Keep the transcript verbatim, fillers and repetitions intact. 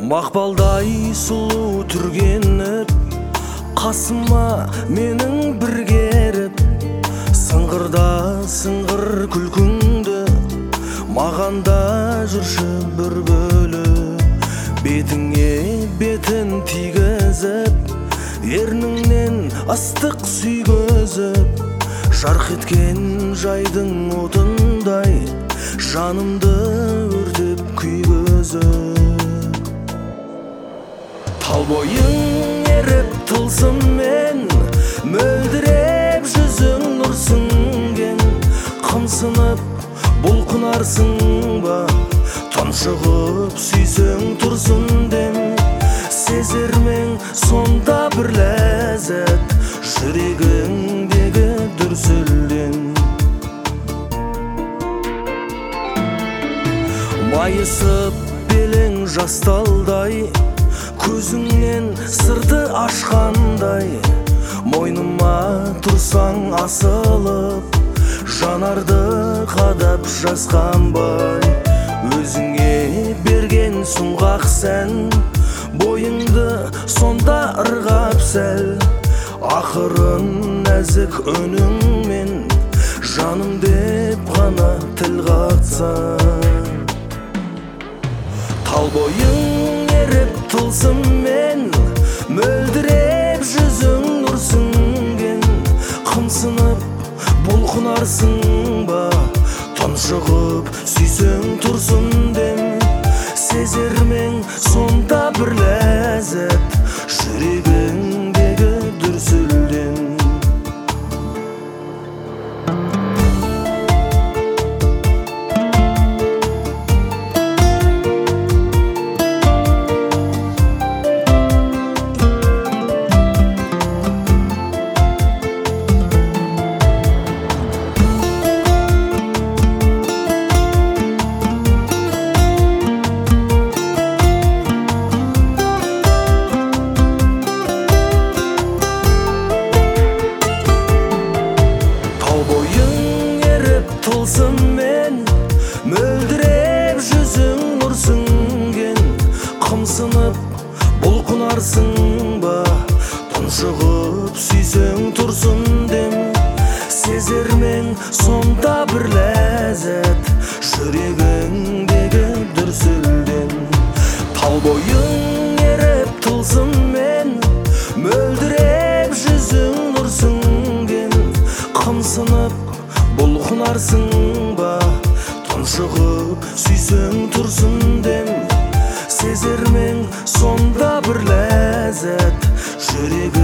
Мақпалдай сұлу түргеніп, қасыма менің бір керіп, сыңғырда сыңғыр күлкіңді мағанда жүрші бір бөлі. Бетіңе бетін тигізіп, ерніңнен ыстық сүйгізіп, жарқ еткен жайдың отындай жанымды өртеп күйгізіп. Тал бойың еріп тылсыммен, мөлдіреп жүзің нұр сіңген, қымсынып бұлқынарсың ба, тұншығып сүйсең тұрсын дем. Сезермең сонда бір ләззат, жүрегіңдегі дүрсілден. Майысып белең жасталдай, көзіңнен сырды ашқандай, мойныма тұрсаң асылып, жанарды қадап жасқанбай. Өзіңе берген сұңғақ сән, бойыңды сонда ырғап сәл, ақырын нәзік үніңмен жаным деп ғана тіл қатсаң. Тал бойың еріп тылсыммен, мөлдіреп жүзің нұр сіңген, қымсынып бұлқынарсың ба, тұншығып сүйсең тұрсын дем. Сезермең сонда бір ләззат, жүрегіңдегі дүрсілден. Тылсыммен, мөлдіреп жүзің нұр сіңген, қымсынып бұлқынарсың ба, тұншығып сүйсең тұрсын дем. Сезермең сонда бір ләззат, жүрегіңдегі дүрсілден. Тал бойың еріп тылсыммен, мөлдіреп жүзің нұр сіңген, қымсынып бұлқынарсың ба, тұншығып сүйсең тұрсын дем. Сезермең сонда бір ләззат, жүрегің